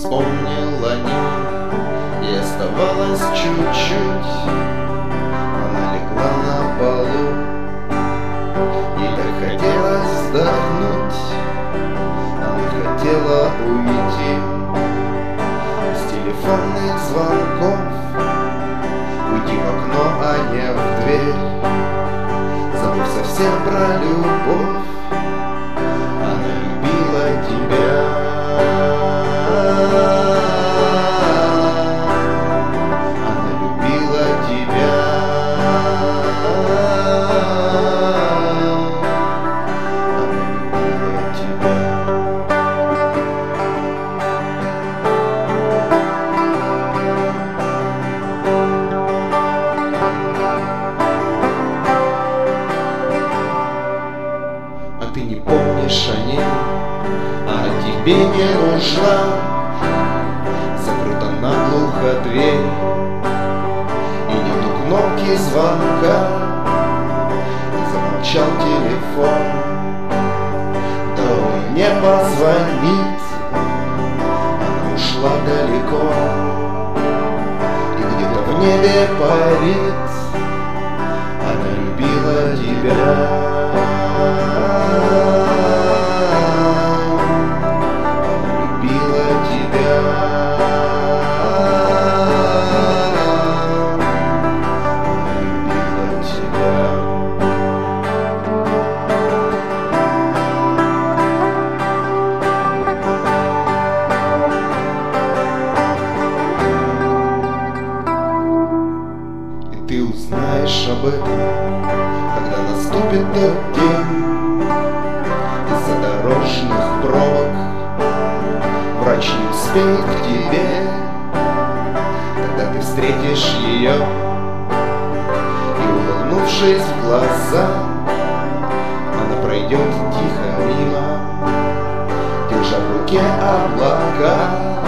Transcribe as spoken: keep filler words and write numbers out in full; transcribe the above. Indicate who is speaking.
Speaker 1: вспомнил о ней, и оставалось чуть-чуть. Она легла на полу, ей так хотелось вздохнуть. Она хотела уйти с телефонных звонков, уйти в окно, а не в дверь, забыв совсем про любовь. Она любила тебя. Она любила тебя. Она любила тебя. А ты не помнишь о ней, а тебе не нужна. Закрыта наглухо дверь, и нету кнопки звонка, и замолчал телефон. Да он не позвонит, она ушла далеко, и где-то в небе парит. Она любила тебя. Ты узнаешь об этом, когда наступит тот день. Из-за дорожных пробок врач не успеет к тебе. Тогда ты встретишь ее, и, улыбнувшись в глаза, она пройдет тихо мимо, держа в руке облака.